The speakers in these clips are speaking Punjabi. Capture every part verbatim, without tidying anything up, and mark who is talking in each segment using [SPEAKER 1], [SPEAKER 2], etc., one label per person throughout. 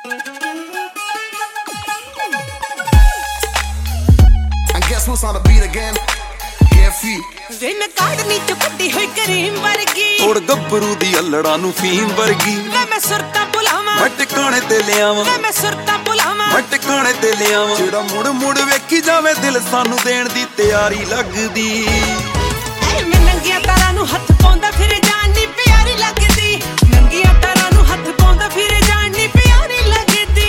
[SPEAKER 1] Guess who's on the beat again? K F E.
[SPEAKER 2] ਵੇ ਮੈਂ ਕਾੜਨੀ ਚ ਕੱਢੀ ਹੋਈ ਕਰੀਮ ਵਰਗੀ
[SPEAKER 3] ਤੋੜ ਗੱਭਰੂ ਦੀ ਅਲੜਾ ਨੂੰ ਫੀਮ ਵਰਗੀ
[SPEAKER 2] ਵੇ ਮੈਂ ਸੁਰਤਾਂ ਭੁਲਾਵਾਂ
[SPEAKER 3] ਮੈਂ ਟਿਕਾਣੇ ਤੇ ਲਿਆਵਾਂ
[SPEAKER 2] ਵੇ ਮੈਂ ਸੁਰਤਾਂ ਭੁਲਾਵਾਂ
[SPEAKER 3] ਮੈਂ ਟਿਕਾਣੇ ਤੇ ਲਿਆਵਾਂ ਜਿਹੜਾ ਮੁੜ ਮੁੜ ਵੇਖੀ ਜਾਵੇ ਦਿਲ ਸਾਨੂੰ ਦੇਣ ਦੀ ਤਿਆਰੀ ਲੱਗਦੀ
[SPEAKER 2] ਐ ਮੈਂ ਨੰਗੀਆਂ ਤਾਰਾਂ ਨੂੰ ਹੱਥ ਪਾਉਂਦਾ ਫਿਰ ਜਾਨ ਨੀ ਪਿਆਰੀ ਲੱਗਦੀ ਨੰਗੀਆਂ ਤਾਰਾਂ ਨੂੰ ਹੱਥ ਪਾਉਂਦਾ ਫਿਰ ਜਾਨ ਨੀ ਪਿਆਰੀ ਲੱਗਦੀ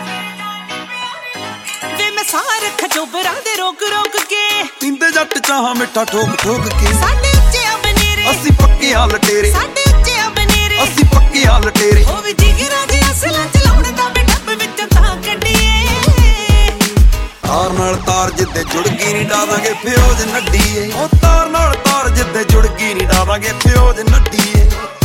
[SPEAKER 2] ਵੇ ਮੈਂ ਸਾਰ ਖਜੋਬਰਾਂ ਦੇ ਰੋਕ ਰੋਕ ਕੇ
[SPEAKER 3] ਪੀਂਦੇ ਜੱਟ ਚਾਹਾਂ ਮਿੱਠਾ ਠੋਕ ਠੋਕ ਕੇ
[SPEAKER 2] ਸਾਡੇ ਉੱਚੇ ਆ ਬਨੇਰੇ
[SPEAKER 3] ਅਸੀਂ ਪੱਕੇ ਆ ਲਟੇਰੇ
[SPEAKER 2] ਸਾਡੇ ਉੱਚੇ ਆ ਬਨੇਰੇ
[SPEAKER 3] ਅਸੀਂ ਪੱਕੇ ਆ ਲਟੇਰੇ
[SPEAKER 2] ਉਹ ਵੀ ਜਿਗਰਾਂ ਜੀ ਅਸਲਾਂ ਚਲਾਉਣ ਦਾ ਵੀ ਡੱਬ ਵਿੱਚੋਂ ਤਾਂ ਕੱਢੀਏ
[SPEAKER 3] ਤਾਰ ਨਾਲ ਤਾਰ ਜਿੱਦੇ ਜੁੜ ਗਈ ਨੀ ਡਾਵਾਂਗੇ ਫਿਓਜ ਨੱਡੀਏ ਉਹ ਤਾਰ ਨਾਲ ਤਾਰ ਜਿੱਦੇ ਜੁੜ ਗਈ ਨੀ ਡਾਵਾਂਗੇ ਫਿਓਜ ਨੱਡੀਏ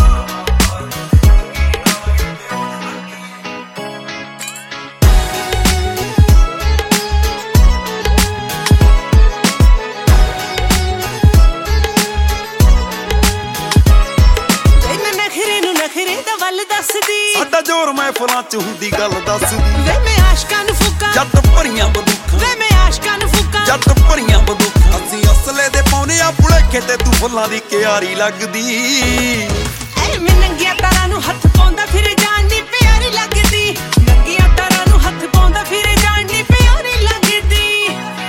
[SPEAKER 2] ਨਖਰੇ ਦਾ ਵੱਲ ਦੱਸਦੀ
[SPEAKER 3] ਸਾਡਾ ਜ਼ੋਰ ਮਹਿਫਲਾਂ ਚ ਹੁੰਦੀ ਗੱਲ ਦੱਸਦੀ
[SPEAKER 2] ਵੇ ਮੈਂ ਆਸ਼ਕਾਂ ਨੂੰ ਫੂਕਾਂ
[SPEAKER 3] ਜੱਟ ਭਰੀਆਂ ਬੰਦੂਕਾਂ
[SPEAKER 2] ਵੇ ਮੈਂ ਆਸ਼ਕਾਂ ਨੂੰ ਫੂਕਾਂ
[SPEAKER 3] ਜੱਟ ਭਰੀਆਂ ਬੰਦੂਕਾਂ ਅਸੀਂ ਅਸਲੇ ਦੇ ਪਾਉਨੇ ਆ ਭੁਲੇਖੇ ਤੇ ਤੂੰ ਫੁੱਲਾਂ ਦੀ ਕਿਆਰੀ ਲੱਗਦੀ
[SPEAKER 2] ਐ ਮੈਂ ਨੰਗੀਆਂ ਤਾਰਾਂ ਨੂੰ ਹੱਥ ਪਾਉਂਦਾ ਫਿਰ ਜਾਨ ਨੀ ਪਿਆਰੀ ਲੱਗਦੀ ਨੰਗੀਆਂ ਤਾਰਾਂ ਨੂੰ ਹੱਥ ਪਾਉਂਦਾ ਫਿਰ ਜਾਨ ਨੀ ਪਿਆਰੀ ਲੱਗਦੀ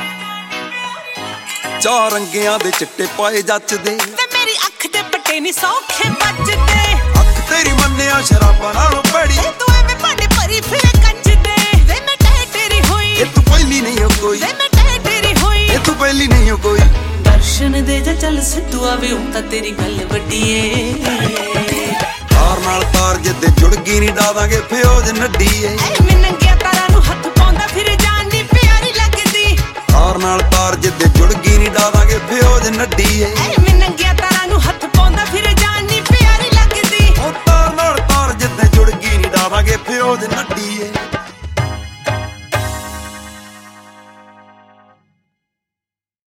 [SPEAKER 3] ਚਾਰ ਰੰਗਿਆਂ ਦੇ ਚਿੱਟੇ ਪਾਏ ਜੱਚਦੇ
[SPEAKER 2] ਤੇ ਮੇਰੀ ਅੱਖ ਦੇ ਪੱਟੇ ਨੀ ਸੌਖੇ ਵੱਜਦੇ
[SPEAKER 3] ਤੇਰੀ ਮੰਨਿਆ ਸ਼ਰਾਬਾਂ ਨਾਲੋਂ ਭੜੀ
[SPEAKER 2] ਏ ਤੂੰ ਐਵੇਂ ਭਾਂਡੇ ਭਰੀ ਫਿਰ ਕੱਚ ਦੇ ਵੇ ਮੈਂ ਟਹਿ ਤੇਰੀ ਹੋਈ
[SPEAKER 3] ਇਹ ਤੂੰ ਪਹਿਲੀ ਨਹੀਂ ਹੋ ਕੋਈ
[SPEAKER 2] ਵੇ ਮੈਂ ਟਹਿ ਤੇਰੀ ਹੋਈ
[SPEAKER 3] ਇਹ ਤੂੰ ਪਹਿਲੀ ਨਹੀਂ ਹੋ ਕੋਈ
[SPEAKER 2] ਦਰਸ਼ਨ ਦੇ ਜਾ ਚੱਲ ਸਿੱਧੂ ਆਵੇ ਹੁਣ ਤਾਂ ਤੇਰੀ ਗੱਲ ਵੱਡੀ ਏ
[SPEAKER 3] ਤਾਰ ਨਾਲ ਤਾਰ ਜਿੱਦੇ ਜੁੜ ਗਈ ਨੀ ਡਾਵਾਂਗੇ ਫਿਓਜ ਨੱਡੀਏ
[SPEAKER 2] ਐ ਮੈਂ ਨੰਗੀਆਂ ਤਾਰਾਂ ਨੂੰ ਹੱਥ ਪਾਉਂਦਾ ਫਿਰ ਜਾਨ ਨੀ ਪਿਆਰੀ ਲੱਗਦੀ
[SPEAKER 3] ਤਾਰ ਨਾਲ ਤਾਰ ਜਿੱਦੇ ਜੁੜ ਗਈ ਨੀ ਡਾਵਾਂਗੇ ਫਿਓਜ ਨੱਡੀਏ
[SPEAKER 2] ਐ ਮੈਂ ਨੰਗੀਆਂ ਤਾਰਾਂ ਨੂੰ ਹੱਥ ਪਾਉਂਦਾ ਫਿਰ ਜਾਨ ਨੀ ਪਿਆਰੀ ਲੱਗਦੀ
[SPEAKER 3] ਉਹ ਤਾਰ ਨਾਲ ਤਾਰ ਜਿੱਦੇ ਜੁੜ ਗਈ ਨੀ ਡਾਵਾਂਗੇ ਫਿਓਜ ਨੱਡੀਏ